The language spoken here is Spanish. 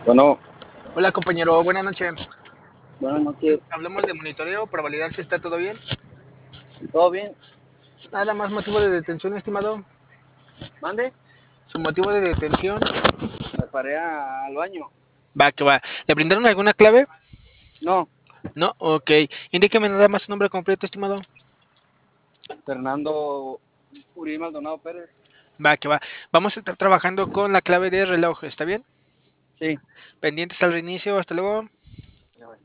Bueno, Hola compañero, buenas noches. buenas noches. Hablamos de monitoreo para validar si está todo bien. ¿Todo bien? Nada más motivo de detención, estimado. ¿Mande? Su motivo de detención. Me paré al baño. Va, que va. ¿Le brindaron alguna clave? No, No, ok. Indíqueme nada más su nombre completo, estimado. Fernando Uribe Maldonado Pérez. Va, que va. Vamos a estar trabajando con la clave de reloj, ¿está bien? Sí. Pendientes al reinicio, hasta luego.